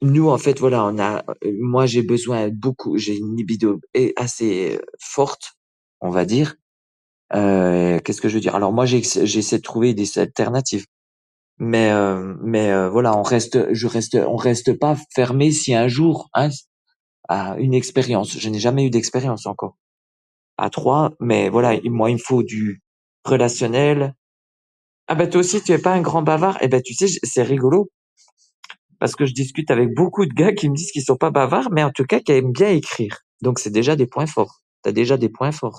Nous, en fait, voilà, moi, j'ai une libido assez forte, on va dire. Qu'est-ce que je veux dire? Alors moi, j'essaie de trouver des alternatives. Mais voilà, on reste pas fermé si un jour, hein, à une expérience. Je n'ai jamais eu d'expérience encore. À trois, mais voilà, moi, il me faut du relationnel. Ah bah toi aussi, tu es pas un grand bavard. Eh ben tu sais, c'est rigolo parce que je discute avec beaucoup de gars qui me disent qu'ils sont pas bavards, mais en tout cas qui aiment bien écrire. Donc c'est déjà des points forts. T'as déjà des points forts.